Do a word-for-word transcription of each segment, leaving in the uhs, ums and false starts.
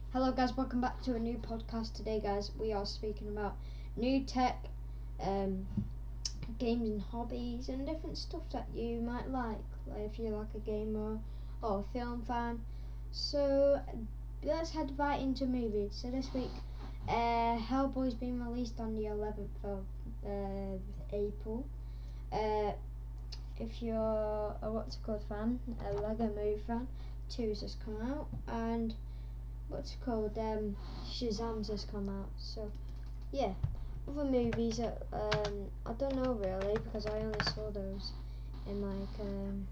Hello guys, welcome back to a new podcast. Today guys, we are speaking about new tech, um, games and hobbies and different stuff that you might like, like if you're like a gamer or a film fan. So let's head right into movies. So this week, uh, Hellboy's been released on the eleventh of uh, April. Uh, if you're a what's it called fan, a Lego Movie fan, two's just come out, and what's it called? Um, Shazam's just come out. So yeah, other movies that um I don't know really because I only saw those in like um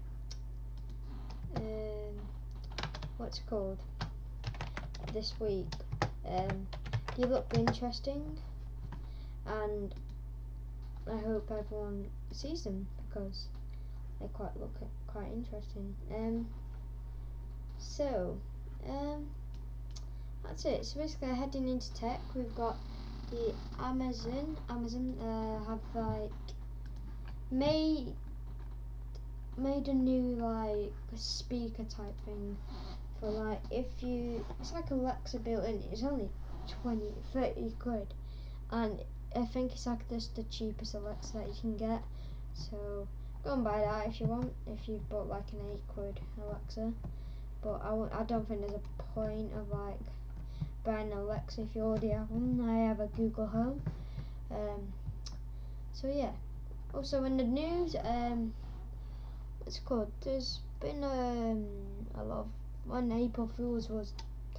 um what's it called this week. Um, they look interesting, and I hope everyone sees them because they quite look quite interesting. Um, so um. That's it. So basically, heading into tech, we've got the Amazon. Amazon uh, have like made made a new like speaker type thing for like if you. It's like Alexa built in. It's only twenty, thirty quid, and I think it's like just the cheapest Alexa that you can get. So go and buy that if you want. If you've bought like an eight quid Alexa, but I w- I don't think there's a point of like buying Alexa if you already have one. I have a Google Home. Um, so yeah. Also in the news, um, what's it called? There's been um, a lot of when April Fools was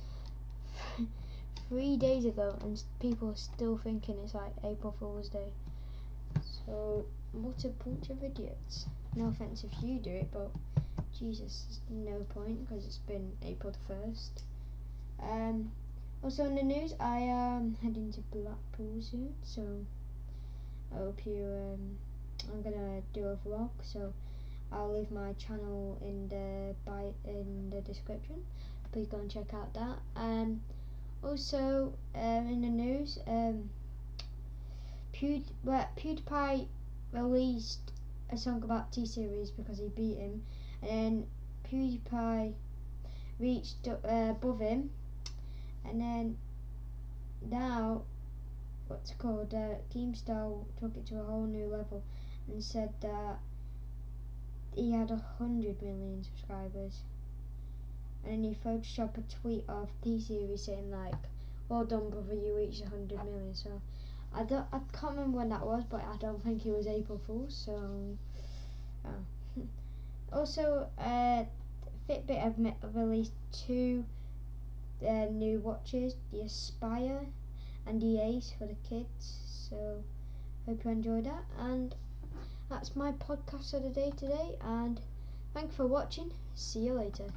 three days ago, and people are still thinking it's like April Fool's Day. So what a bunch of idiots. No offense if you do it, but Jesus, there's no point because it's been April the first. Um, Also in the news, I am heading to Blackpool soon, so I hope you. Um, I'm gonna do a vlog, so I'll leave my channel in the by in the description. Please go and check out that. Um, also um, in the news, um, Pew- well, PewDiePie released a song about T-Series because he beat him, and then PewDiePie reached uh, above him, and then now what's it called uh, Keemstar took it to a whole new level and said that he had a hundred million subscribers, and then he photoshopped a tweet of T-Series saying like, well done brother, you reached a hundred million. So I don't I can't remember when that was, but I don't think it was April Fool's, so oh. Also uh, Fitbit have met, released two uh, new watches, the Aspire and the Ace for the kids. So hope you enjoyed that, and that's my podcast of the day today, and thanks for watching. See you later.